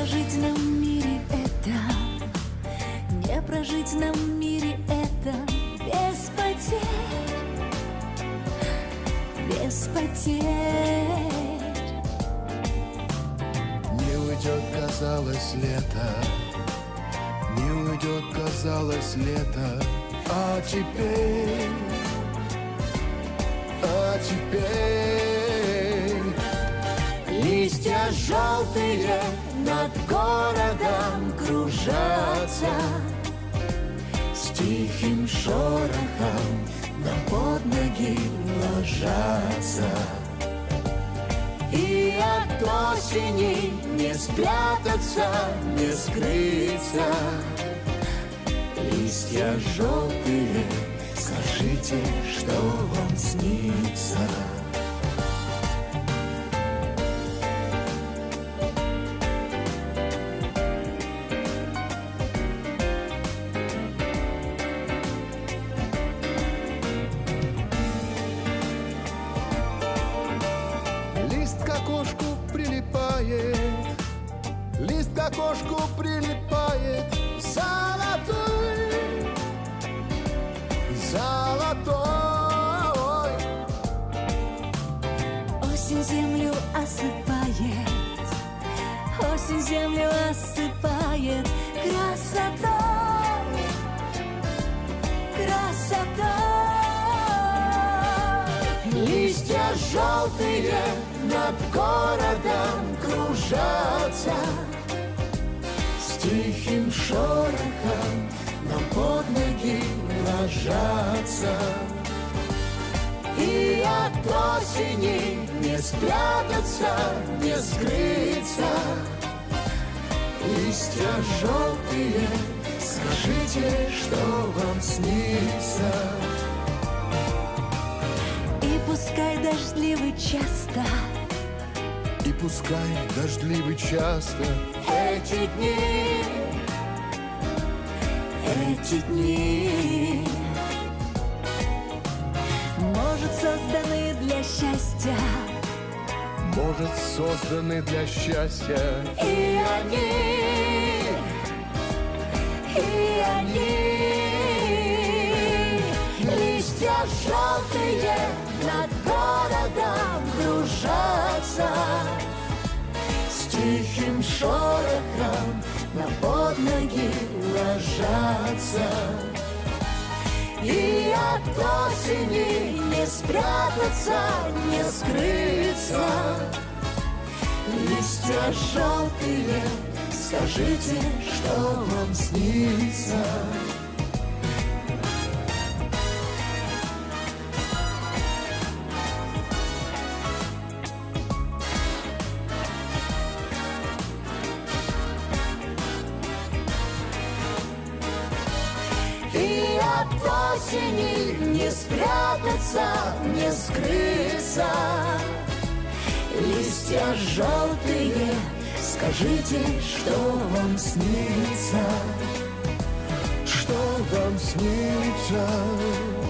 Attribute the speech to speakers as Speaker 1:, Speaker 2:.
Speaker 1: прожить нам в мире это, не прожить нам в мире это без потерь, без потерь.
Speaker 2: Не уйдет, казалось, лето, не уйдет, казалось, лето, а теперь листья желтые над городом кружатся, с тихим шорохом нам под ноги ложатся. И от осени не спрятаться, не скрыться. Листья желтые, скажите, что вам снится. Лист к окошку прилипает, лист к окошку прилипает, золотой, золотой.
Speaker 1: Осень землю осыпает, осень землю осыпает красотой, красотой.
Speaker 2: Листья желтые над городом кружатся, с тихим шорохом нам под ноги ложатся. И от осени не спрятаться, не скрыться. Листья желтые, скажите, что вам снится.
Speaker 1: И пускай дождливый часто,
Speaker 2: и пускай дождливый часто
Speaker 1: эти дни, может, созданы для счастья,
Speaker 2: может, созданы для счастья.
Speaker 1: и они, листья желтые над городом кружатся, с тихим шорохом на под ноги ложатся. И от осени не спрятаться, не скрыться. Листья желтые, скажите, что вам снится. И от осени не спрятаться, не скрыться. Листья желтые, скажите, что вам снится,
Speaker 2: Что вам снится?